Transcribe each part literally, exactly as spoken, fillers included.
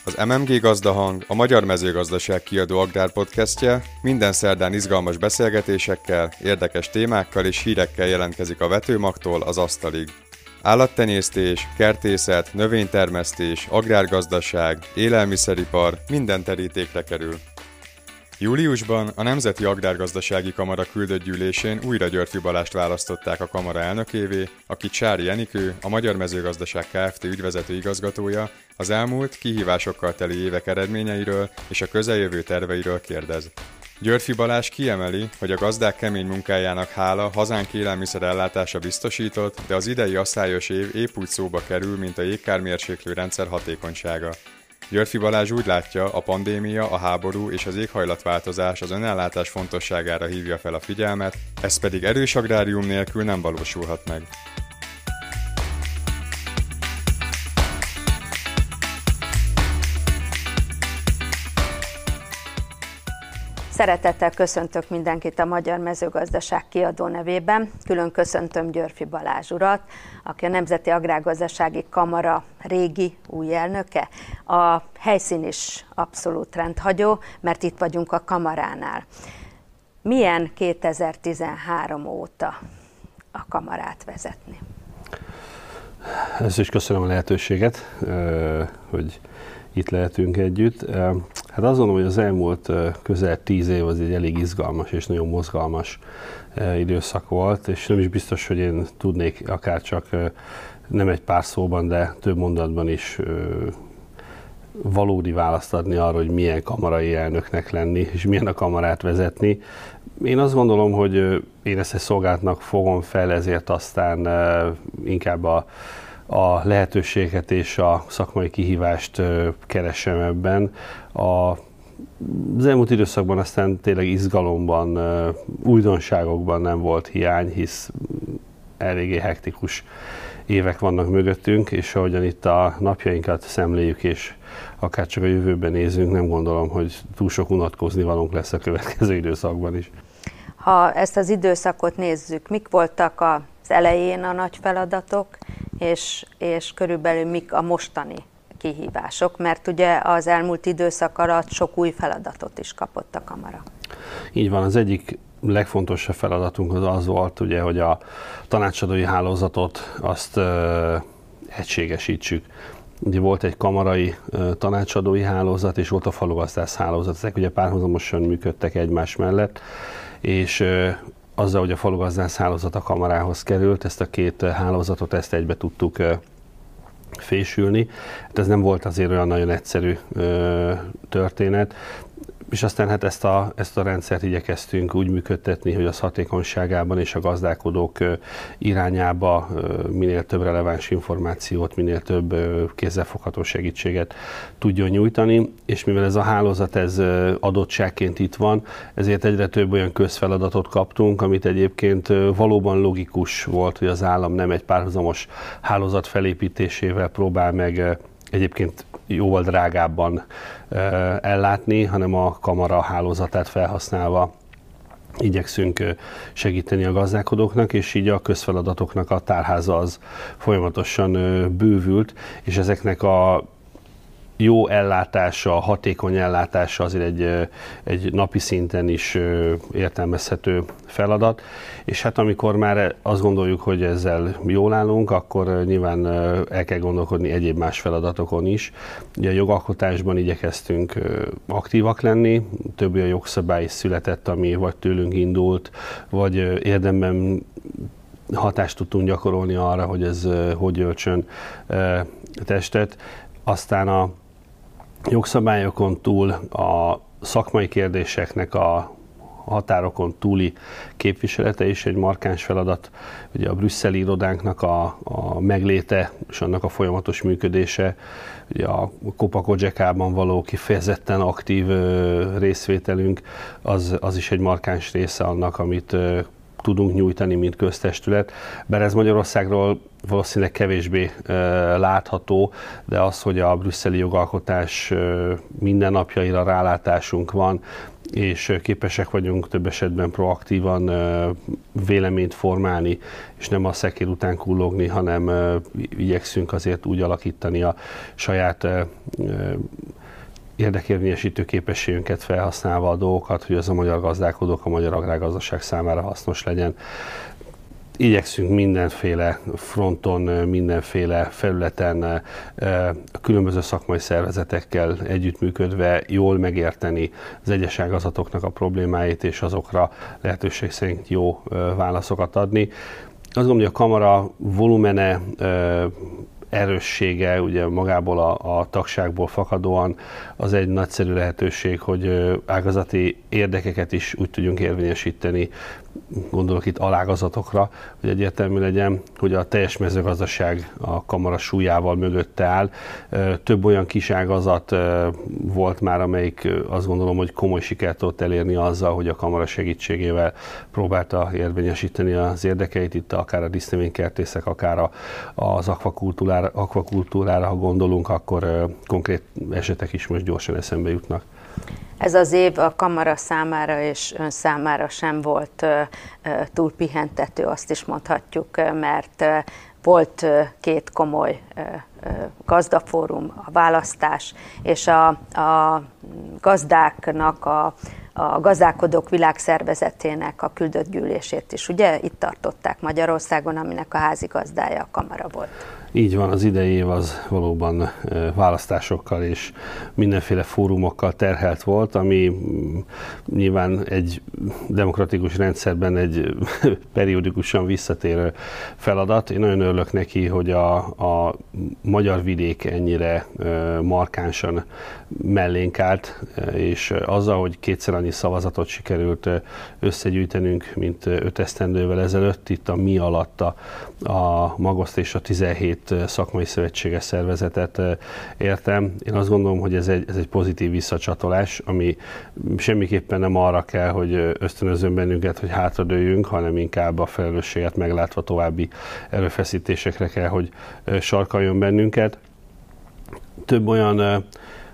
Az em em gé Gazdahang, a Magyar Mezőgazdaság Kiadó agrárpodcastje minden szerdán izgalmas beszélgetésekkel, érdekes témákkal és hírekkel jelentkezik a vetőmagtól az asztalig. Állattenyésztés, kertészet, növénytermesztés, agrárgazdaság, élelmiszeripar minden terítékre kerül. Júliusban a Nemzeti Agrárgazdasági Kamara küldött gyűlésén újra Györffy Balást választották a kamara elnökévé, aki Csári Enikő, a Magyar Mezőgazdaság Kft. Ügyvezető igazgatója, az elmúlt kihívásokkal teli évek eredményeiről és a közeljövő terveiről kérdez. Györffy Balázs kiemeli, hogy a gazdák kemény munkájának hála hazánk élelmiszerellátása biztosított, de az idei asszályos év épp úgy szóba kerül, mint a jégkármérséklő rendszer hatékonysága. Györffy Balázs úgy látja, a pandémia, a háború és az éghajlatváltozás az önellátás fontosságára hívja fel a figyelmet, ez pedig erős agrárium nélkül nem valósulhat meg. Szeretettel köszöntök mindenkit a Magyar Mezőgazdaság Kiadó nevében. Külön köszöntöm Györffy Balázs urat, aki a Nemzeti Agrárgazdasági Kamara régi új elnöke. A helyszín is abszolút rendhagyó, mert itt vagyunk a kamaránál. Milyen kétezer-tizenhárom óta a kamarát vezetni? Ezt is köszönöm a lehetőséget, hogy itt lehetünk együtt. Hát azt gondolom, hogy az elmúlt közel tíz év az egy elég izgalmas és nagyon mozgalmas időszak volt, és nem is biztos, hogy én tudnék akár csak nem egy pár szóban, de több mondatban is valódi választ adni arra, hogy milyen kamarai elnöknek lenni, és milyen a kamarát vezetni. Én azt gondolom, hogy én ezt egy szolgálatnak fogom fel, ezért aztán inkább a a lehetőséget és a szakmai kihívást keresem ebben. A, az elmúlt időszakban aztán tényleg izgalomban, újdonságokban nem volt hiány, hisz eléggé hektikus évek vannak mögöttünk, és ahogyan itt a napjainkat szemléljük, és akár csak a jövőben nézünk, nem gondolom, hogy túl sok unatkozni valónk lesz a következő időszakban is. Ha ezt az időszakot nézzük, mik voltak az elején a nagy feladatok, és, és körülbelül mik a mostani kihívások, mert ugye az elmúlt időszak alatt sok új feladatot is kapott a kamara. Így van, az egyik legfontosabb feladatunk az az volt, ugye, hogy a tanácsadói hálózatot azt ö, egységesítsük. Ugye volt egy kamarai ö, tanácsadói hálózat, és volt a falugazdász hálózat. Ezek ugye párhuzamosan működtek egymás mellett, és ö, azzal, hogy a falugazdász hálózat a kamarához került, ezt a két hálózatot ezt egybe tudtuk ö, fésülni. Hát ez nem volt azért olyan nagyon egyszerű ö, történet, és aztán hát ezt a, ezt a rendszert igyekeztünk úgy működtetni, hogy az hatékonyságában és a gazdálkodók irányába minél több releváns információt, minél több kézzelfogható segítséget tudjon nyújtani, és mivel ez a hálózat ez adottságként itt van, ezért egyre több olyan közfeladatot kaptunk, amit egyébként valóban logikus volt, hogy az állam nem egy párhuzamos hálózat felépítésével próbál meg egyébként jóval drágábban ellátni, hanem a kamara hálózatát felhasználva igyekszünk segíteni a gazdálkodóknak, és így a közfeladatoknak a tárháza az folyamatosan bővült, és ezeknek a jó ellátása, hatékony ellátása azért egy, egy napi szinten is értelmezhető feladat. És hát amikor már azt gondoljuk, hogy ezzel jól állunk, akkor nyilván el kell gondolkodni egyéb más feladatokon is. Ugye a jogalkotásban igyekeztünk aktívak lenni, több olyan jogszabály is született, ami vagy tőlünk indult, vagy érdemben hatást tudtunk gyakorolni arra, hogy ez hogy öltsön testet. Aztán a jogszabályokon túl a szakmai kérdéseknek a határokon túli képviselete is egy markáns feladat. Ugye a brüsszeli irodánknak a, a megléte és annak a folyamatos működése, ugye a Copa-Cogeca-ban való kifejezetten aktív részvételünk, az, az is egy markáns része annak, amit tudunk nyújtani, mint köztestület. Bár ez Magyarországról valószínűleg kevésbé e, látható, de az, hogy a brüsszeli jogalkotás e, mindennapjaira rálátásunk van, és képesek vagyunk több esetben proaktívan e, véleményt formálni, és nem a szekér után kullogni, hanem e, igyekszünk azért úgy alakítani a saját e, érdekérvényesítő képességünket felhasználva a dolgokat, hogy az a magyar gazdálkodók, a magyar agrárgazdaság számára hasznos legyen. Igyekszünk mindenféle fronton, mindenféle felületen a különböző szakmai szervezetekkel együttműködve jól megérteni az egyes ágazatoknak a problémáit, és azokra lehetőség szerint jó válaszokat adni. Azt gondolom, hogy a kamara volumene, erőssége, ugye magából a, a tagságból fakadóan az egy nagyszerű lehetőség, hogy ágazati érdekeket is úgy tudjunk érvényesíteni, gondolok itt alágazatokra, hogy egyértelmű legyen, hogy a teljes mezőgazdaság a kamara súlyával mögötte áll. Több olyan kis ágazat volt már, amelyik azt gondolom, hogy komoly sikert tudott elérni azzal, hogy a kamara segítségével próbálta érvényesíteni az érdekeit, itt akár a dísznövénykertészek, akár az akvakultúrára, akvakultúrára, ha gondolunk, akkor konkrét esetek is most gyorsan eszembe jutnak. Ez az év a kamara számára és ön számára sem volt túl pihentető, azt is mondhatjuk, mert volt két komoly gazdafórum, a választás, és a, a gazdáknak, a, a gazdálkodók világszervezetének a küldött gyűlését is. Ugye itt tartották Magyarországon, aminek a házigazdája a kamara volt. Így van, az idei év az valóban választásokkal és mindenféle fórumokkal terhelt volt, ami nyilván egy demokratikus rendszerben egy periódikusan visszatérő feladat. Én nagyon örülök neki, hogy a, a magyar vidék ennyire markánsan mellénk állt, és azzal, hogy kétszer annyi szavazatot sikerült összegyűjtenünk, mint öt esztendővel ezelőtt, itt a mi alatt a, a Magoszt és a tizenhét szakmai szövetséges szervezetet értem. Én azt gondolom, hogy ez egy, ez egy pozitív visszacsatolás, ami semmiképpen nem arra kell, hogy ösztönözzön bennünket, hogy hátradőljünk, hanem inkább a felelősséget meglátva további erőfeszítésekre kell, hogy sarkaljon bennünket. Több olyan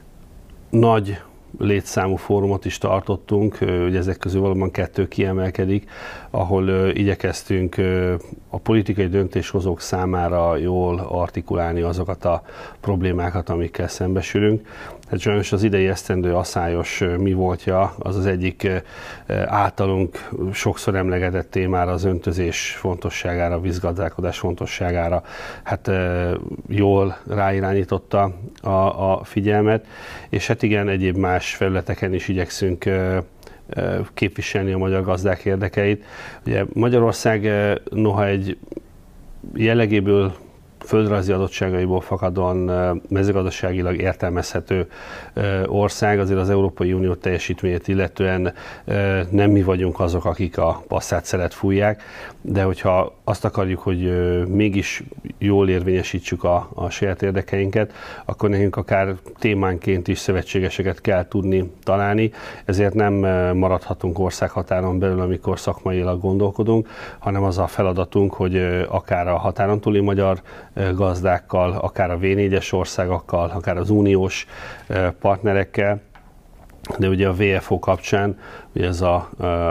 nagy létszámú fórumot is tartottunk, ugye ezek közül valóban kettő kiemelkedik, ahol igyekeztünk a politikai döntéshozók számára jól artikulálni azokat a problémákat, amikkel szembesülünk. Hát sajnos az idei esztendő aszályos mi voltja, az az egyik általunk sokszor emlegetett témára, az öntözés fontosságára, a vízgazdálkodás fontosságára, hát jól ráirányította a, a figyelmet, és hát igen, egyéb más felületeken is igyekszünk képviselni a magyar gazdák érdekeit. Ugye Magyarország noha egy jellegéből földrajzi adottságaiból fakadóan mezőgazdaságilag értelmezhető ország, azért az Európai Unió teljesítményét illetően nem mi vagyunk azok, akik a passzát szelet fújják, de hogyha azt akarjuk, hogy mégis jól érvényesítsük a, a saját érdekeinket, akkor nekünk akár témánként is szövetségeseket kell tudni találni, ezért nem maradhatunk országhatáron belül, amikor szakmailag gondolkodunk, hanem az a feladatunk, hogy akár a határon túli magyar gazdákkal, akár a vé négyes országokkal, akár az uniós partnerekkel, de ugye a vé ef o kapcsán, ugye ez a, a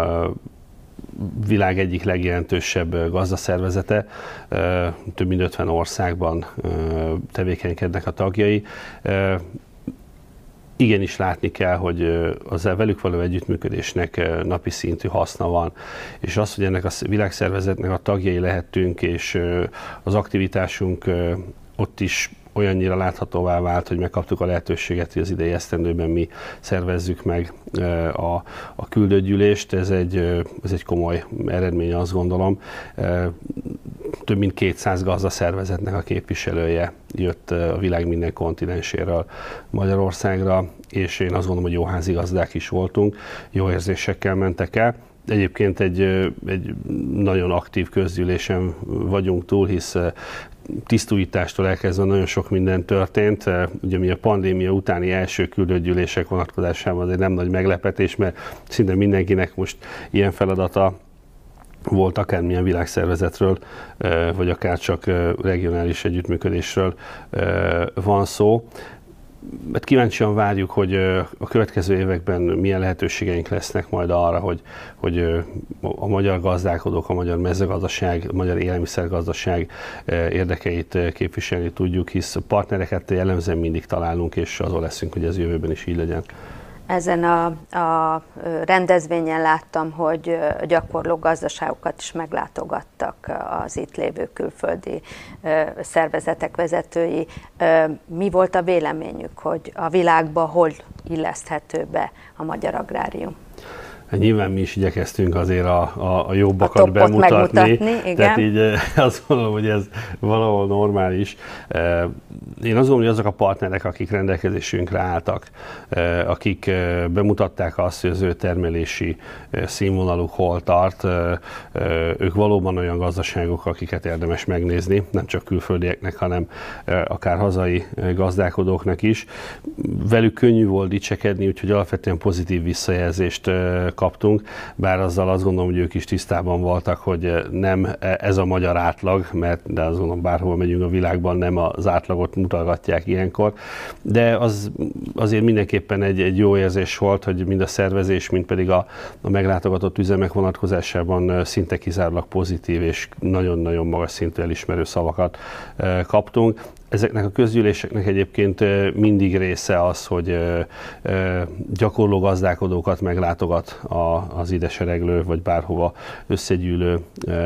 világ egyik legjelentősebb gazdaszervezete, több mint ötven országban tevékenykednek a tagjai. Igenis látni kell, hogy az velük való együttműködésnek napi szintű haszna van, és az, hogy ennek a világszervezetnek a tagjai lehetünk, és az aktivitásunk ott is olyannyira láthatóvá vált, hogy megkaptuk a lehetőséget, hogy az idei esztendőben mi szervezzük meg a, a küldőgyűlést. Ez egy, ez egy komoly eredmény, azt gondolom. Több mint kétszáz gazdaszervezetnek a képviselője jött a világ minden kontinenséről Magyarországra, és én azt gondolom, hogy jó házigazdák is voltunk, jó érzésekkel mentek el. Egyébként egy, egy nagyon aktív közgyűlésen vagyunk túl, hisz tisztújítástól elkezdve nagyon sok minden történt. Ugye mi a pandémia utáni első küldőgyűlések vonatkozásában azért nem nagy meglepetés, mert szinte mindenkinek most ilyen feladata volt, akármilyen világszervezetről, vagy akár csak regionális együttműködésről van szó. mert kíváncsian várjuk, hogy a következő években milyen lehetőségeink lesznek majd arra, hogy, hogy a magyar gazdálkodók, a magyar mezőgazdaság, a magyar élelmiszergazdaság érdekeit képviselni tudjuk, hisz partnereket jellemzően mindig találunk, és azon leszünk, hogy ez jövőben is így legyen. Ezen a, a rendezvényen láttam, hogy gyakorló gazdaságokat is meglátogattak az itt lévő külföldi szervezetek vezetői. Mi volt a véleményük, hogy a világban hol illeszthető be a magyar agrárium? Nyilván mi is igyekeztünk azért a, a, a jobbakat a bemutatni, tehát így azt gondolom, hogy ez valahol normális. Én azt gondolom, hogy azok a partnerek, akik rendelkezésünkre álltak, akik bemutatták azt, hogy az ő termelési színvonaluk hol tart, ők valóban olyan gazdaságok, akiket érdemes megnézni, nem csak külföldieknek, hanem akár hazai gazdálkodóknak is. Velük könnyű volt dicsekedni, úgyhogy alapvetően pozitív visszajelzést kaptunk, bár azzal azt gondolom, hogy ők is tisztában voltak, hogy nem ez a magyar átlag, mert de azt gondolom, bárhol megyünk a világban, nem az átlagot mutatják ilyenkor, de az azért mindenképpen egy, egy jó érzés volt, hogy mind a szervezés, mind pedig a, a meglátogatott üzemek vonatkozásában szinte kizárólag pozitív és nagyon-nagyon magas szintű elismerő szavakat kaptunk. Ezeknek a közgyűléseknek egyébként mindig része az, hogy gyakorló gazdálkodókat meglátogat az ide sereglő, vagy bárhova összegyűlő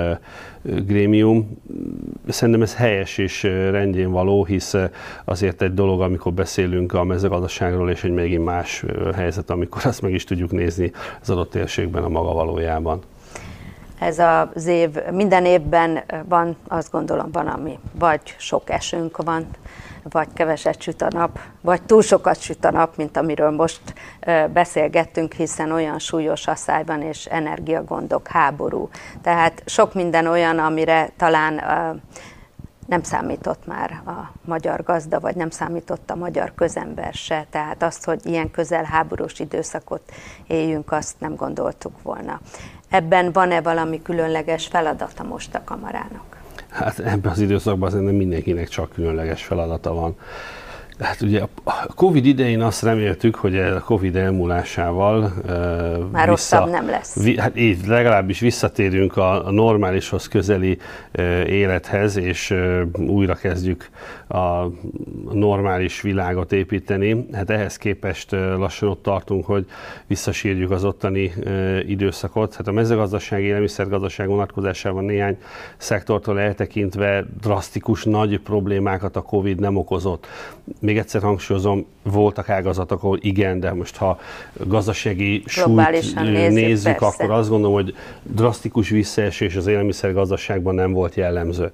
grémium. Szerintem ez helyes és rendjén való, hisz azért egy dolog, amikor beszélünk a mezőgazdaságról, és egy megint más helyzet, amikor azt meg is tudjuk nézni az adott térségben a maga valójában. Ez az év, minden évben van, azt gondolom, van, ami vagy sok esőnk van, vagy keveset süt a nap, vagy túl sokat süt a nap, mint amiről most beszélgettünk, hiszen olyan súlyos asszály van és energiagondok, háború. Tehát sok minden olyan, amire talán nem számított már a magyar gazda, vagy nem számított a magyar közember se. Tehát azt, hogy ilyen közel háborús időszakot éljünk, azt nem gondoltuk volna. Ebben van-e valami különleges feladata most a kamarának? Hát ebben az időszakban szerintem mindenkinek csak különleges feladata van. Hát ugye a Covid idején azt reméltük, hogy a Covid elmúlásával már vissza, rosszabb nem lesz. Vi, hát így legalábbis visszatérünk a, a normálishoz közeli uh, élethez, és uh, újra kezdjük a normális világot építeni. Hát ehhez képest uh, lassan ott tartunk, hogy visszasírjuk az ottani uh, időszakot. Hát a mezőgazdaság, élelmiszergazdaság vonatkozásában néhány szektortól eltekintve drasztikus nagy problémákat a Covid nem okozott. Még egyszer hangsúlyozom, voltak ágazatok, ahol igen, de most ha gazdasági súlyt nézzük, nézzük akkor azt gondolom, hogy drasztikus visszaesés az élelmiszergazdaságban nem volt jellemző.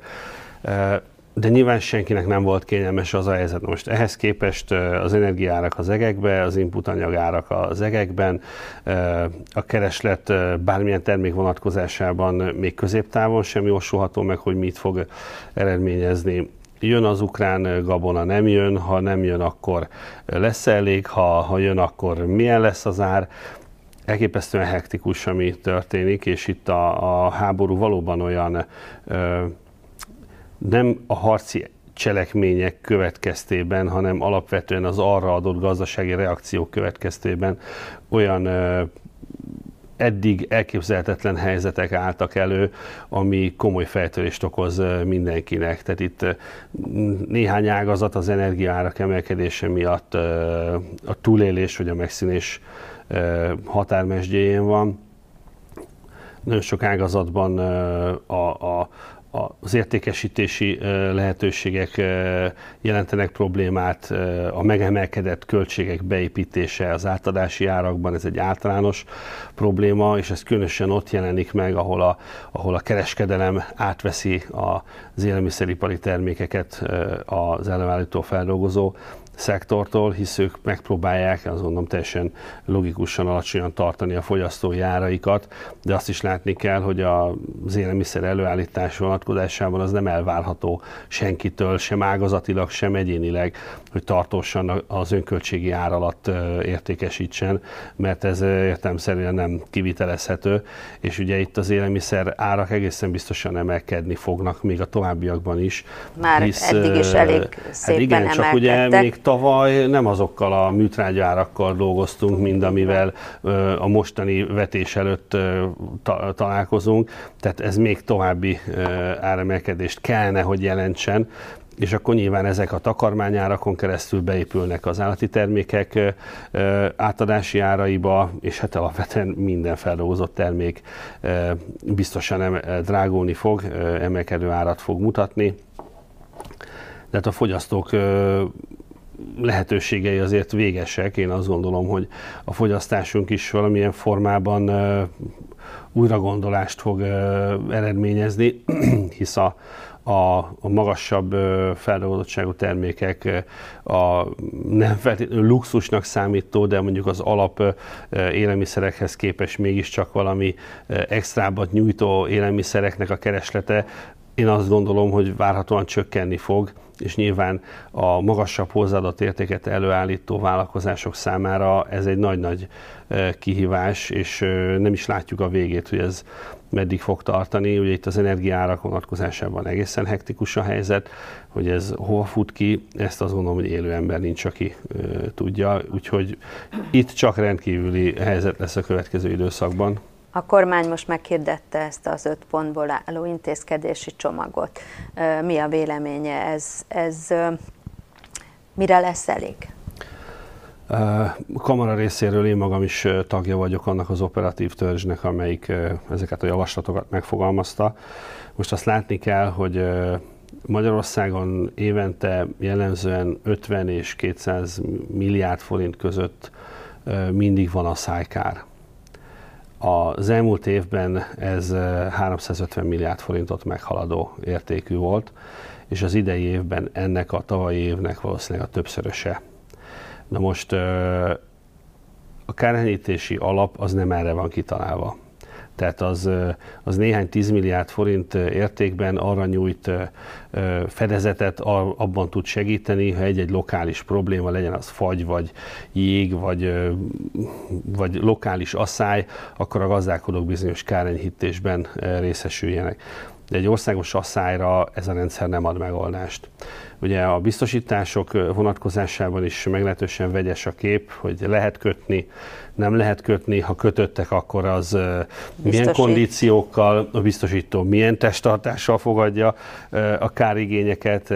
De nyilván senkinek nem volt kényelmes az a helyzet. Most ehhez képest az energiaárak az egekbe, az inputanyagárak az egekben, a kereslet bármilyen termék vonatkozásában még középtávon sem jósolható meg, hogy mit fog eredményezni. Jön az ukrán gabona, nem jön, ha nem jön, akkor lesz elég, ha, ha jön, akkor milyen lesz az ár. Elképesztően hektikus, ami történik, és itt a, a háború valóban olyan ö, nem a harci cselekmények következtében, hanem alapvetően az arra adott gazdasági reakciók következtében olyan ö, eddig elképzelhetetlen helyzetek álltak elő, ami komoly fejtörést okoz mindenkinek. Tehát itt néhány ágazat az energiaárak emelkedése miatt a túlélés vagy a megszűnés határmesdjéjén van. Nagyon sok ágazatban a, a az értékesítési lehetőségek jelentenek problémát, a megemelkedett költségek beépítése az átadási árakban, ez egy általános probléma, és ez különösen ott jelenik meg, ahol a, ahol a kereskedelem átveszi az élelmiszeripari termékeket az előállító feldolgozó szektortól, hisz ők megpróbálják, azt mondom, teljesen logikusan alacsonyan tartani a fogyasztói áraikat, de azt is látni kell, hogy az élelmiszer előállítás vonatkozásában vonatkozásában az nem elvárható senkitől, sem ágazatilag, sem egyénileg, hogy tartósan az önköltségi ár alatt értékesítsen, mert ez értelemszerűen nem kivitelezhető, és ugye itt az élelmiszer árak egészen biztosan emelkedni fognak még a továbbiakban is. Már hisz, eddig is elég szépen hát igen, csak ugye még tavaly nem azokkal a műtrágya árakkal dolgoztunk, mint amivel a mostani vetés előtt ta- találkozunk, tehát ez még további áremelkedést kellene, hogy jelentsen, és akkor nyilván ezek a takarmányárakon keresztül beépülnek az állati termékek átadási áraiba, és hát alapvetően minden feldolgozott termék biztosan drágulni fog, emelkedő árat fog mutatni. Tehát a fogyasztók lehetőségei azért végesek. Én azt gondolom, hogy a fogyasztásunk is valamilyen formában újragondolást fog eredményezni, hisz a A, a magasabb feldolgozottságú termékek a nem feltétlenül luxusnak számító, de mondjuk az alap élelmiszerekhez képest mégiscsak valami extrábbat nyújtó élelmiszereknek a kereslete, én azt gondolom, hogy várhatóan csökkenni fog, és nyilván a magasabb hozzáadott értéket előállító vállalkozások számára ez egy nagy-nagy kihívás, és nem is látjuk a végét, hogy ez meddig fog tartani. Ugye itt az energiaárak vonatkozásában egészen hektikus a helyzet, hogy ez hova fut ki, ezt azt gondolom, hogy élő ember nincs, aki tudja, úgyhogy itt csak rendkívüli helyzet lesz a következő időszakban. A kormány most meghirdette ezt az öt pontból álló intézkedési csomagot. Mi a véleménye? Ez, ez mire lesz elég? A kamara részéről én magam is tagja vagyok annak az operatív törzsnek, amelyik ezeket a javaslatokat megfogalmazta. Most azt látni kell, hogy Magyarországon évente jellemzően ötven és kétszáz milliárd forint között mindig van a szájkár. Az elmúlt évben ez háromszázötven milliárd forintot meghaladó értékű volt, és az idei évben ennek a tavalyi évnek valószínűleg a többszöröse. Na most a kártérítési alap az nem erre van kitalálva. Tehát az, az néhány tíz milliárd forint értékben arra nyújt fedezetet, abban tud segíteni, ha egy-egy lokális probléma, legyen az fagy, vagy jég, vagy, vagy lokális asszály, akkor a gazdálkodók bizonyos kárenyhítésben részesüljenek. De egy országos asszályra ez a rendszer nem ad megoldást. Ugye a biztosítások vonatkozásában is meglehetősen vegyes a kép, hogy lehet kötni, nem lehet kötni, ha kötöttek, akkor az Biztosít. milyen kondíciókkal, a biztosító milyen testtartással fogadja a kárigényeket,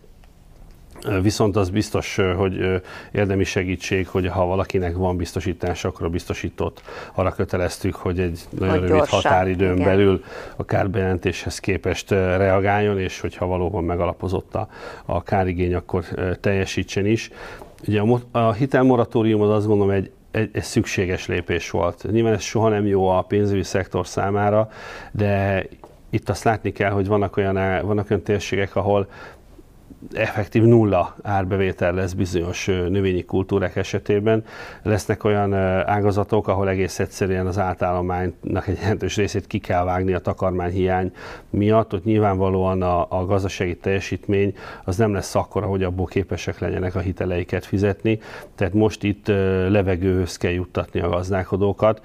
viszont az biztos, hogy érdemi segítség, hogy ha valakinek van biztosítás, akkor a biztosítót arra köteleztük, hogy egy nagyon hogy rövid gyorsan, határidőn igen. belül a kárbejelentéshez képest reagáljon, és hogyha valóban megalapozott a, a kárigény, akkor teljesítsen is. Ugye a, a hitelmoratórium az azt gondolom egy Egy, egy szükséges lépés volt. Nyilván ez soha nem jó a pénzügyi szektor számára, de itt azt látni kell, hogy vannak olyan, vannak olyan térségek, ahol effektív nulla árbevétel lesz bizonyos növényi kultúrák esetében. Lesznek olyan ágazatok, ahol egész egyszerűen az átállománynak egy jelentős részét ki kell vágni a takarmányhiány miatt. Ott nyilvánvalóan a, a gazdasági teljesítmény az nem lesz akkora, hogy abból képesek legyenek a hiteleiket fizetni. Tehát most itt levegőhöz kell juttatni a gazdálkodókat.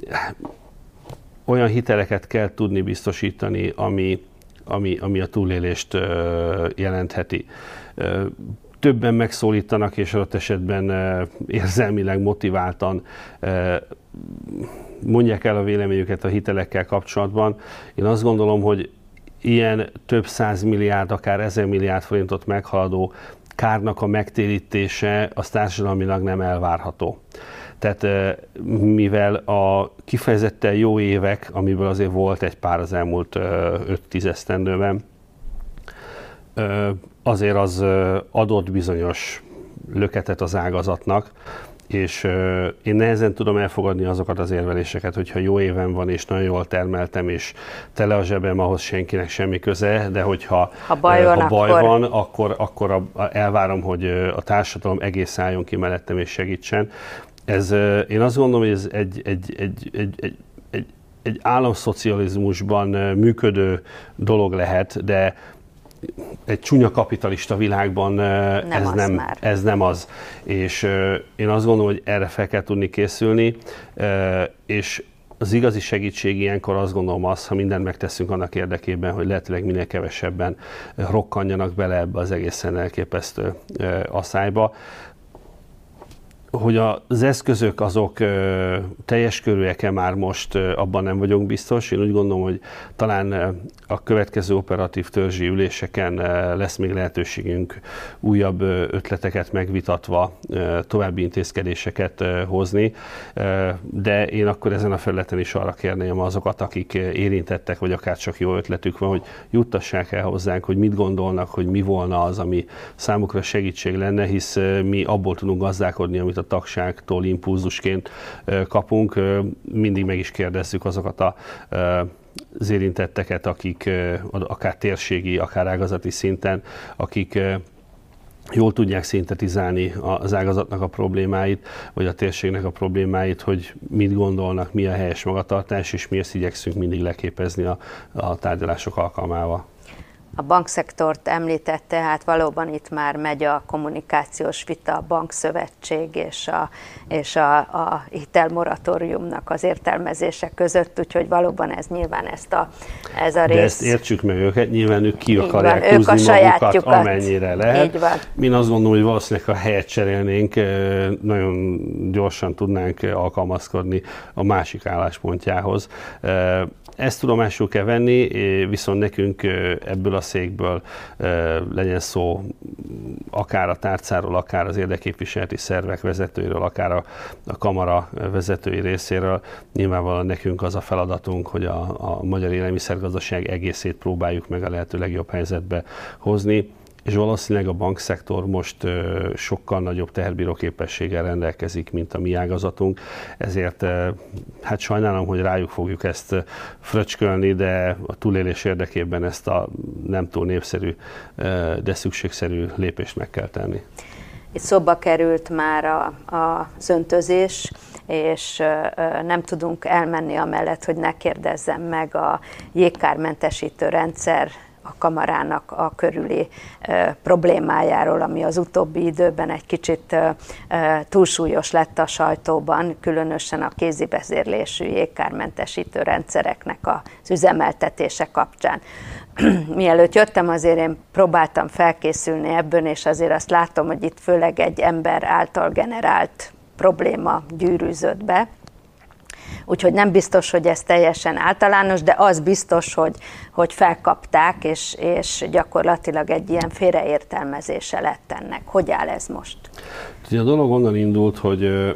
Olyan hiteleket kell tudni biztosítani, ami Ami, ami a túlélést uh, jelentheti. Uh, többen megszólítanak, és adott esetben uh, érzelmileg motiváltan uh, mondják el a véleményüket a hitelekkel kapcsolatban. Én azt gondolom, hogy ilyen több száz milliárd, akár ezer milliárd forintot meghaladó kárnak a megtérítése az társadalmilag nem elvárható. Tehát mivel a kifejezetten jó évek, amiből azért volt egy pár az elmúlt öt-tíz esztendőben, azért az adott bizonyos löketet az ágazatnak, és én nehezen tudom elfogadni azokat az érveléseket, hogyha jó éven van, és nagyon jól termeltem, és tele a zsebem, ahhoz senkinek semmi köze, de hogyha ha baj van, ha baj akkor... van akkor, akkor elvárom, hogy a társadalom egész álljon ki mellettem és segítsen. Ez, én azt gondolom, hogy ez egy, egy, egy, egy, egy, egy egy államszocializmusban működő dolog lehet, de egy csúnya kapitalista világban nem ez, nem, ez nem az. És én azt gondolom, hogy erre fel kell tudni készülni, és az igazi segítség ilyenkor azt gondolom az, ha mindent megteszünk annak érdekében, hogy lehetőleg minél kevesebben rokkanjanak bele ebbe az egészen elképesztő asszályba. Hogy az eszközök azok teljes körűek-e már most, abban nem vagyok biztos. Én úgy gondolom, hogy talán a következő operatív törzsi üléseken lesz még lehetőségünk újabb ötleteket megvitatva, további intézkedéseket hozni, de én akkor ezen a felületen is arra kérném azokat, akik érintettek, vagy akár csak jó ötletük van, hogy juttassák el hozzánk, hogy mit gondolnak, hogy mi volna az, ami számukra segítség lenne, hisz mi abból tudunk gazdálkodni, amit a tagságtól impulzusként kapunk. Mindig meg is kérdezzük azokat a az érintetteket, akik akár térségi, akár ágazati szinten, akik jól tudják szintetizálni az ágazatnak a problémáit, vagy a térségnek a problémáit, hogy mit gondolnak, mi a helyes magatartás, és mi ezt igyekszünk mindig leképezni a, a tárgyalások alkalmával. A bankszektort említette, hát valóban itt már megy a kommunikációs vita, a bankszövetség és a, és a, a hitelmoratóriumnak az értelmezése között, úgyhogy valóban ez nyilván ezt a, ez a rész... De ezt értsük meg őket, nyilván ők ki akarják húzni magukat, amennyire lehet. Én azt gondolom, hogy valószínűleg a helyet cserélnénk, nagyon gyorsan tudnánk alkalmazkodni a másik álláspontjához. Ezt tudomásul kell venni, viszont nekünk ebből a székből legyen szó akár a tárcáról, akár az érdekképviseleti szervek vezetőiről, akár a, a kamara vezetői részéről. Nyilvánvalóan nekünk az a feladatunk, hogy a, a magyar élelmiszergazdaság egészét próbáljuk meg a lehető legjobb helyzetbe hozni, és valószínűleg a bankszektor most uh, sokkal nagyobb teherbíró képességgel rendelkezik, mint a mi ágazatunk, ezért uh, hát sajnálom, hogy rájuk fogjuk ezt uh, fröcskölni, de a túlélés érdekében ezt a nem túl népszerű, uh, de szükségszerű lépést meg kell tenni. Itt szóba került már a, a, az öntözés, és uh, nem tudunk elmenni amellett, hogy ne kérdezzem meg a jégkármentesítő rendszer a kamarának a körüli e, problémájáról, ami az utóbbi időben egy kicsit e, e, túlsúlyos lett a sajtóban, különösen a kézi vezérlésű jégkármentesítő rendszereknek az üzemeltetése kapcsán. Mielőtt jöttem, azért én próbáltam felkészülni ebből, és azért azt látom, hogy itt főleg egy ember által generált probléma gyűrűzött be. Úgyhogy nem biztos, hogy ez teljesen általános, de az biztos, hogy, hogy felkapták, és, és gyakorlatilag egy ilyen félreértelmezése lett ennek. Hogy áll ez most? A dolog onnan indult, hogy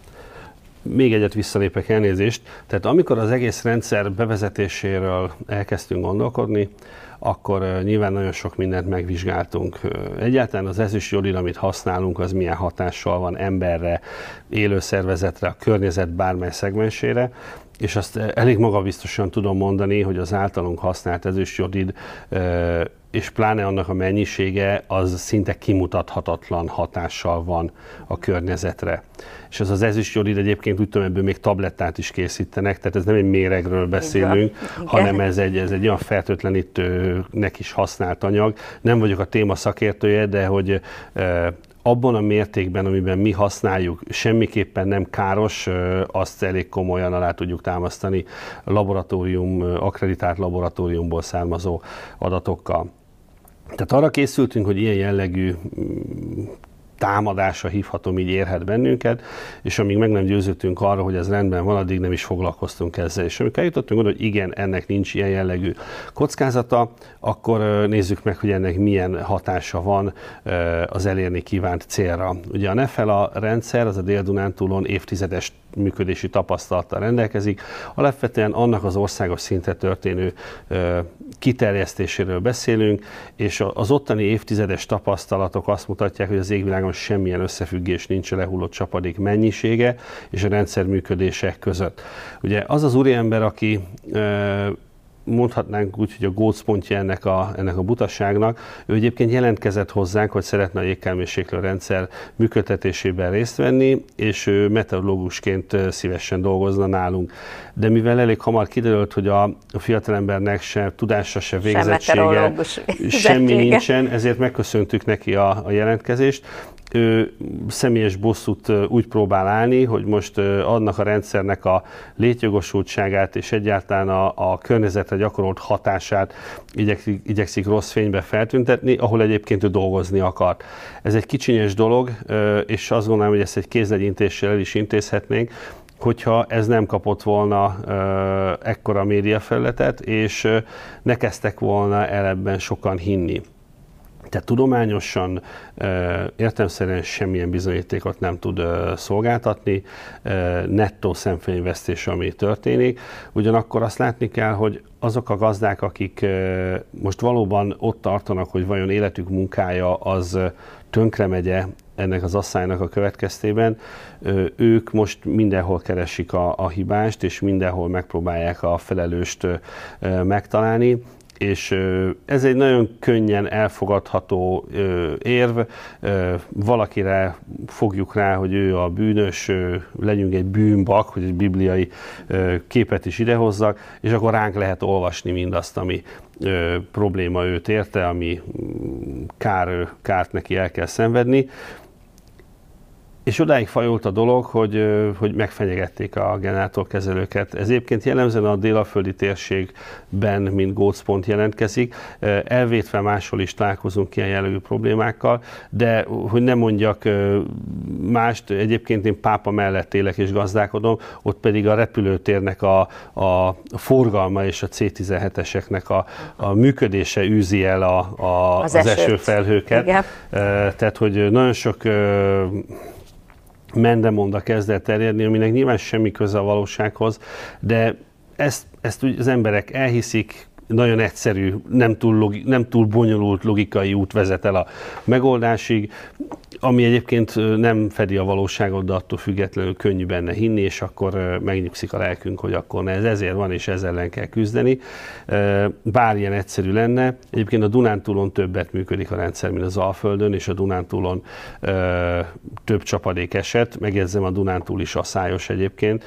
még egyet visszalépek, elnézést. Tehát amikor az egész rendszer bevezetéséről elkezdtünk gondolkodni, akkor nyilván nagyon sok mindent megvizsgáltunk. Egyáltalán az ezüstjodid, amit használunk, az milyen hatással van emberre, élő szervezetre, a környezet bármely szegmensére, és azt elég magabiztosan tudom mondani, hogy az általunk használt ezüstjodid, és pláne annak a mennyisége, az szinte kimutathatatlan hatással van a környezetre. És ez az ezüstjodid egyébként úgy tudom, ebből még tablettát is készítenek, tehát ez nem egy méregről beszélünk, igen, hanem ez egy, ez egy olyan fertőtlenítőnek is használt anyag. Nem vagyok a téma szakértője, de hogy e, abban a mértékben, amiben mi használjuk, semmiképpen nem káros, azt elég komolyan alá tudjuk támasztani laboratórium, akkreditált laboratóriumból származó adatokkal. Tehát arra készültünk, hogy ilyen jellegű támadásra hívhatom, így érhet bennünket, és amíg meg nem győződtünk arra, hogy ez rendben van, addig nem is foglalkoztunk ezzel. És amikor eljutottunk oda, hogy igen, ennek nincs ilyen jellegű kockázata, akkor nézzük meg, hogy ennek milyen hatása van az elérni kívánt célra. Ugye a Nefela rendszer, az a Dél-Dunántúlon évtizedes működési tapasztalattal rendelkezik. Alapvetően annak az országos szinten történő kiterjesztéséről beszélünk, és az ottani évtizedes tapasztalatok azt mutatják, hogy az égvilágon semmilyen összefüggés nincs a lehullott csapadék mennyisége és a rendszer működése között. Ugye az az úriember, aki mondhatnánk úgy, hogy a gócpontja ennek a, ennek a butaságnak. Ő egyébként jelentkezett hozzánk, hogy szeretne a jégkármérséklő rendszer működtetésében részt venni, és ő meteorológusként szívesen dolgozna nálunk. De mivel elég hamar kiderült, hogy a fiatalembernek se tudása, se végzettsége, semmi nincsen, ezért megköszöntük neki a, a jelentkezést. Ő személyes bosszút úgy próbál állni, hogy most annak a rendszernek a létjogosultságát és egyáltalán a, a környezetre gyakorolt hatását igyekszik, igyekszik rossz fénybe feltüntetni, ahol egyébként ő dolgozni akart. Ez egy kicsinyes dolog, és azt gondolom, hogy ezt egy kézlegyintéssel el is intézhetnénk, hogyha ez nem kapott volna uh, ekkora médiafelületet, és uh, ne kezdtek volna el ebben sokan hinni. Tehát tudományosan, értelemszerűen semmilyen bizonyítékot nem tud szolgáltatni, nettó szemfényvesztés, ami történik. Ugyanakkor azt látni kell, hogy azok a gazdák, akik most valóban ott tartanak, hogy vajon életük munkája az tönkre megye ennek az asszálynak a következtében, ők most mindenhol keresik a, a hibást, és mindenhol megpróbálják a felelőst megtalálni. És ez egy nagyon könnyen elfogadható érv, valakire fogjuk rá, hogy ő a bűnös, legyünk egy bűnbak, hogy egy bibliai képet is idehozzak, és akkor ránk lehet olvasni mindazt, ami probléma őt érte, ami kár, kárt neki el kell szenvedni. És odáig fajult a dolog, hogy, hogy megfenyegették a generátorkezelőket. Ez egyébként jellemzően a délaföldi térségben, mint gócpont jelentkezik. Elvétve máshol is találkozunk ilyen jellegű problémákkal, de hogy nem mondjak mást, egyébként én Pápa mellett élek és gazdálkodom, ott pedig a repülőtérnek a, a forgalma és a cé tizenheteseknek a, a működése űzi el a, a, az, az esőfelhőket. Igen. Tehát, hogy nagyon sok mendemonda kezd el terjedni, aminek nyilván semmi köze a valósághoz, de ezt, ezt az emberek elhiszik, nagyon egyszerű, nem túl, logi, nem túl bonyolult logikai út vezet el a megoldásig, ami egyébként nem fedi a valóságot, de attól függetlenül könnyű benne hinni, és akkor megnyugszik a lelkünk, hogy akkor ne, ez ezért van, és ezzel ellen kell küzdeni. Bár ilyen egyszerű lenne. Egyébként a Dunántúlon többet működik a rendszer, mint az Alföldön, és a Dunántúlon több csapadék esett. Megjegyzem, a Dunántúl is asszályos egyébként.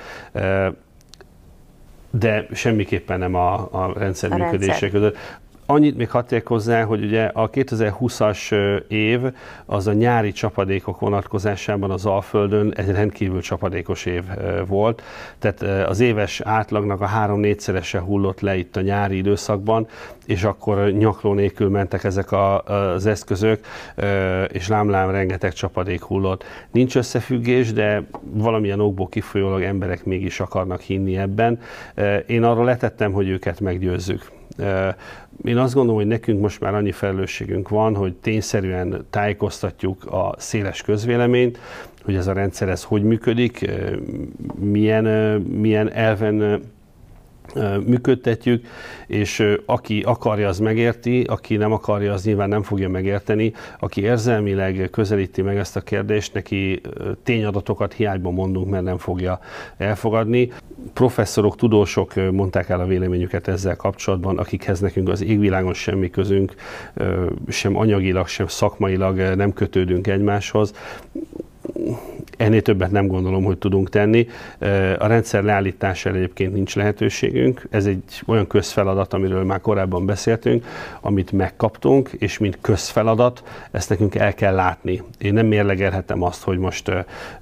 De semmiképpen nem a, a rendszer a működése rendszer. között. Annyit még hadd tegyek hozzá, hogy ugye a kétezer-húszas év az a nyári csapadékok vonatkozásában az Alföldön egy rendkívül csapadékos év volt. Tehát az éves átlagnak a három-négyszerese hullott le itt a nyári időszakban, és akkor nyakló nélkül mentek ezek a, az eszközök, és lámlám rengeteg csapadék hullott. Nincs összefüggés, de valamilyen okból kifolyólag emberek mégis akarnak hinni ebben. Én arról letettem, hogy őket meggyőzzük. Én azt gondolom, hogy nekünk most már annyi felelősségünk van, hogy tényszerűen tájékoztatjuk a széles közvéleményt, hogy ez a rendszer ez hogy működik, milyen, milyen elven működtetjük, és aki akarja, az megérti, aki nem akarja, az nyilván nem fogja megérteni. Aki érzelmileg közelíti meg ezt a kérdést, neki tényadatokat hiányban mondunk, mert nem fogja elfogadni. Professzorok, tudósok mondták el a véleményüket ezzel kapcsolatban, akikhez nekünk az égvilágon semmi közünk, sem anyagilag, sem szakmailag nem kötődünk egymáshoz. Ennél többet nem gondolom, hogy tudunk tenni. A rendszer leállítására egyébként nincs lehetőségünk. Ez egy olyan közfeladat, amiről már korábban beszéltünk, amit megkaptunk, és mint közfeladat, ezt nekünk el kell látni. Én nem mérlegelhetem azt, hogy most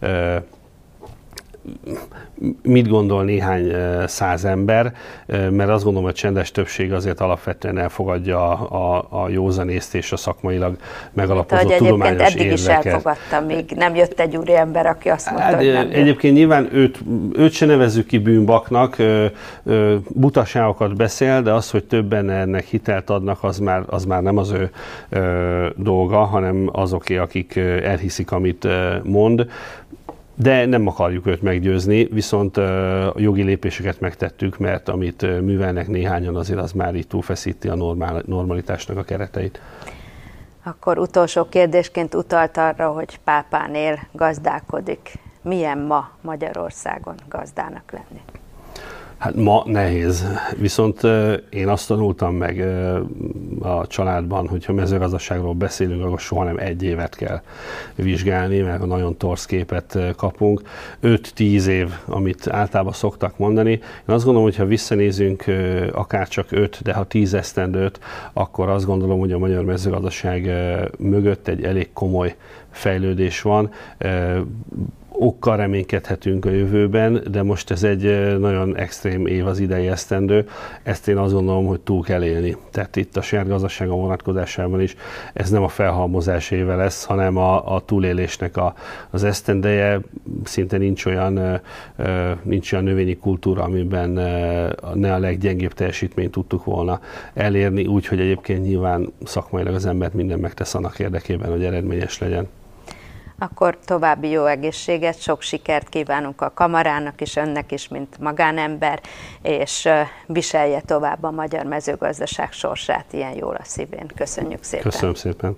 mit gondol néhány száz ember, mert azt gondolom, hogy a csendes többség azért alapvetően elfogadja a, a, a józanészt és a szakmailag megalapozott hát, tudományos eddig érveket. Eddig is elfogadtam, még nem jött egy úri ember, aki azt mondta, hát, hogy nem egyébként jött. Nyilván őt, őt se nevezzük ki bűnbaknak, butaságokat beszél, de az, hogy többen ennek hitelt adnak, az már, az már nem az ő dolga, hanem azoké, akik elhiszik, amit mond. De nem akarjuk őt meggyőzni, viszont a jogi lépéseket megtettük, mert amit művelnek néhányan, azért az már így túlfeszíti a normál, normalitásnak a kereteit. Akkor utolsó kérdésként utalt arra, hogy Pápán él, gazdálkodik. Milyen ma Magyarországon gazdának lenni? Hát ma nehéz, viszont én azt tanultam meg a családban, hogyha mezőgazdaságról beszélünk, akkor soha nem egy évet kell vizsgálni, mert nagyon torz képet kapunk. öt-tíz év, amit általában szoktak mondani. Én azt gondolom, hogy ha visszanézünk akár csak öt, de ha tíz esztendőt, akkor azt gondolom, hogy a magyar mezőgazdaság mögött egy elég komoly fejlődés van. Okkal reménykedhetünk a jövőben, de most ez egy nagyon extrém év az idei esztendő. Ezt én azt gondolom, hogy túl kell élni. Tehát itt a saját gazdasága vonatkozásában is ez nem a felhalmozás éve lesz, hanem a, a túlélésnek a, az esztendeje. Szinte nincs olyan, nincs olyan növényi kultúra, amiben ne a leggyengébb teljesítményt tudtuk volna elérni, úgyhogy egyébként nyilván szakmailag az ember mindent megtesz annak érdekében, hogy eredményes legyen. Akkor további jó egészséget, sok sikert kívánunk a kamarának is, önnek is, mint magánember, és viselje tovább a magyar mezőgazdaság sorsát ilyen jól a szívén. Köszönjük szépen! Köszönöm szépen!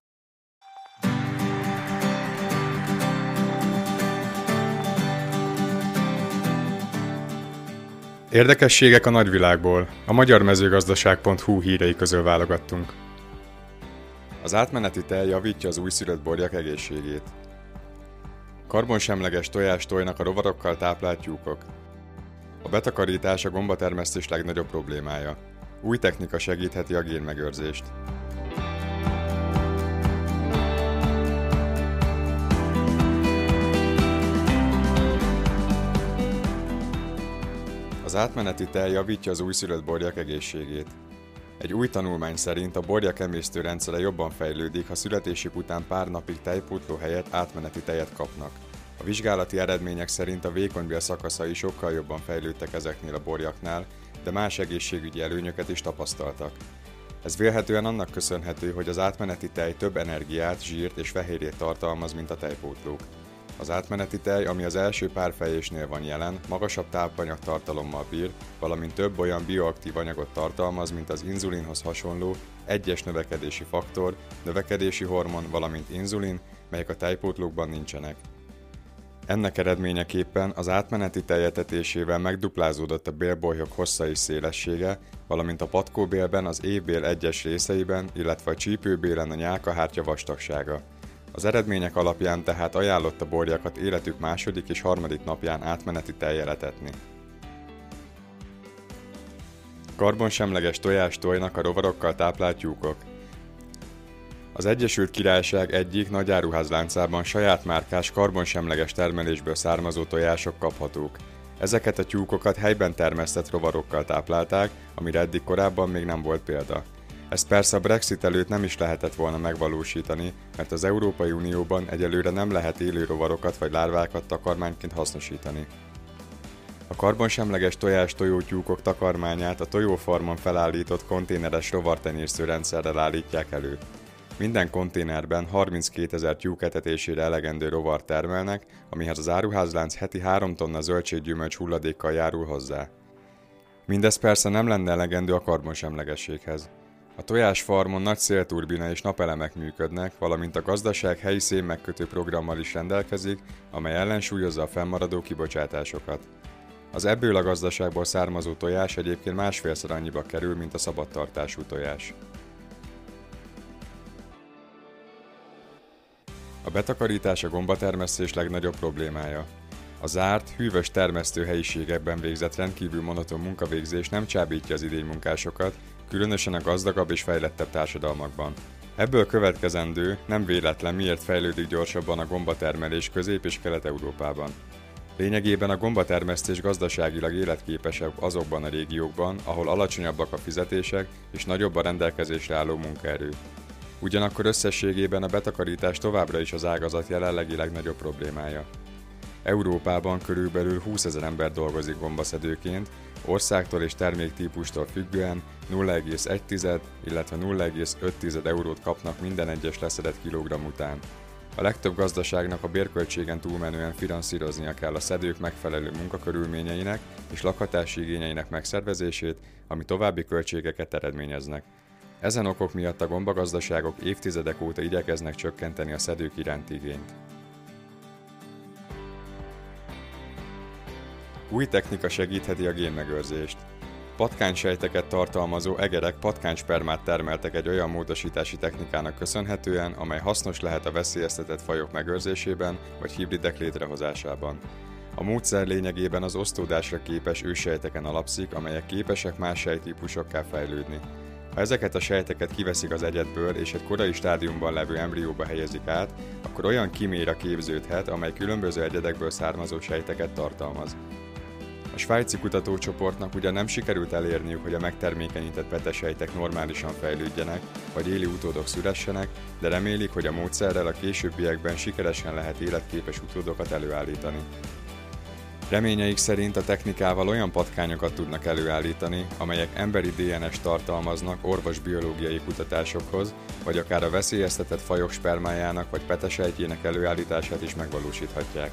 Érdekességek a nagyvilágból. A magyar mezőgazdaság pont hu hírei közül válogattunk. Az átmeneti tej javítja az újszülött borjak egészségét. Karbonsemleges tojást tojnak a rovarokkal táplált tyúkok. A betakarítás a gombatermesztés legnagyobb problémája. Új technika segítheti a génmegőrzést. Az átmeneti tej javítja az újszülött borjak egészségét. Egy új tanulmány szerint a borjak emésztőrendszere jobban fejlődik, ha születésük után pár napig tejpótló helyett átmeneti tejet kapnak. A vizsgálati eredmények szerint a vékonybél szakaszai sokkal jobban fejlődtek ezeknél a borjaknál, de más egészségügyi előnyöket is tapasztaltak. Ez vélhetően annak köszönhető, hogy az átmeneti tej több energiát, zsírt és fehérjét tartalmaz, mint a tejpótlók. Az átmeneti tej, ami az első pár fejésnél van jelen, magasabb tápanyagtartalommal bír, valamint több olyan bioaktív anyagot tartalmaz, mint az inzulinhoz hasonló egyes növekedési faktor, növekedési hormon, valamint inzulin, melyek a tejpótlókban nincsenek. Ennek eredményeképpen az átmeneti tej etetésével megduplázódott a bélbolyhok hossza és szélessége, valamint a patkóbélben, az évbél egyes részeiben, illetve a csípőbélen a nyálkahártya vastagsága. Az eredmények alapján tehát ajánlott a borjakat életük második és harmadik napján átmeneti tejjel etetni. Karbonsemleges tojást tojnak a rovarokkal táplált tyúkok. Az Egyesült Királyság egyik nagy áruházláncában saját márkás karbonsemleges termelésből származó tojások kaphatók. Ezeket a tyúkokat helyben termesztett rovarokkal táplálták, amire eddig korábban még nem volt példa. Ezt persze a Brexit előtt nem is lehetett volna megvalósítani, mert az Európai Unióban egyelőre nem lehet élő rovarokat vagy lárvákat takarmányként hasznosítani. A karbonsemleges tojás-tojótyúkok takarmányát a tojófarmon felállított konténeres rovartenyésztő rendszerrel állítják elő. Minden konténerben harminckétezer tyúk etetésére elegendő rovar termelnek, amihez az áruházlánc heti három tonna zöldséggyümölcs hulladékkal járul hozzá. Mindez persze nem lenne elegendő a karbonsemlegességhez. A tojásfarmon nagy szélturbina és napelemek működnek, valamint a gazdaság helyi szénmegkötő programmal is rendelkezik, amely ellensúlyozza a fennmaradó kibocsátásokat. Az ebből a gazdaságból származó tojás egyébként másfélszer annyiba kerül, mint a szabadtartású tojás. A betakarítás a gombatermesztés legnagyobb problémája. A zárt, hűvös termesztőhelyiségekben végzett rendkívül monoton munkavégzés nem csábítja az idénymunkásokat, különösen a gazdagabb és fejlettebb társadalmakban. Ebből következendő, nem véletlen miért fejlődik gyorsabban a gombatermelés Közép- és Kelet-Európában. Lényegében a gombatermesztés gazdaságilag életképesebb azokban a régiókban, ahol alacsonyabbak a fizetések és nagyobb a rendelkezésre álló munkaerő. Ugyanakkor összességében a betakarítás továbbra is az ágazat jelenlegi legnagyobb problémája. Európában körülbelül húszezer ember dolgozik gombaszedőként, országtól és terméktípustól függően nulla egész egy, illetve nulla egész öt eurót kapnak minden egyes leszedett kilogramm után. A legtöbb gazdaságnak a bérköltségen túlmenően finanszíroznia kell a szedők megfelelő munkakörülményeinek és lakhatási igényeinek megszervezését, ami további költségeket eredményeznek. Ezen okok miatt a gombagazdaságok évtizedek óta igyekeznek csökkenteni a szedők iránti igényt. Új technika segítheti a génmegőrzést. Patkánysejteket tartalmazó egerek patkányspermát termeltek egy olyan módosítási technikának köszönhetően, amely hasznos lehet a veszélyeztetett fajok megőrzésében vagy hibridek létrehozásában. A módszer lényegében az osztódásra képes őssejteken alapszik, amelyek képesek más sejttípusokká fejlődni. Ha ezeket a sejteket kiveszik az egyedből és egy korai stádiumban levő embrióba helyezik át, akkor olyan kiméra képződhet, amely különböző egyedekből származó sejteket tartalmaz. A svájci kutatócsoportnak ugyan nem sikerült elérniük, hogy a megtermékenyített petesejtek normálisan fejlődjenek, vagy éli utódok szülessenek, de remélik, hogy a módszerrel a későbbiekben sikeresen lehet életképes utódokat előállítani. Reményeik szerint a technikával olyan patkányokat tudnak előállítani, amelyek emberi dé en est tartalmaznak orvosbiológiai kutatásokhoz, vagy akár a veszélyeztetett fajok spermájának vagy petesejtjének előállítását is megvalósíthatják.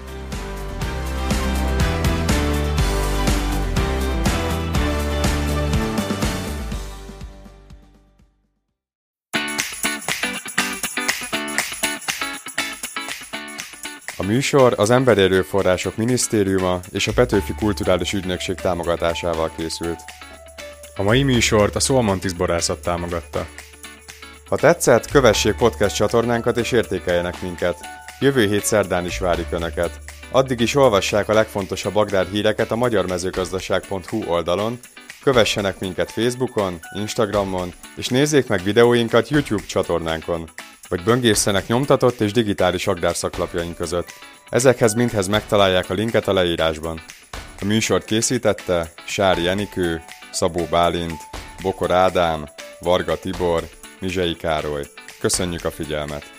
A műsor az Emberi Erőforrások Minisztériuma és a Petőfi Kulturális Ügynökség támogatásával készült. A mai műsort a Szolmontis Borászat támogatta. Ha tetszett, kövessék podcast csatornánkat és értékeljenek minket. Jövő hét szerdán is várjuk Önöket. Addig is olvassák a legfontosabb agrárhíreket a magyarmezőgazdaság pont hu oldalon, kövessenek minket Facebookon, Instagramon, és nézzék meg videóinkat YouTube csatornánkon, vagy böngészenek nyomtatott és digitális agrárszaklapjaink között. Ezekhez mindhez megtalálják a linket a leírásban. A műsort készítette Sári Enikő, Szabó Bálint, Bokor Ádám, Varga Tibor, Mizsei Károly. Köszönjük a figyelmet!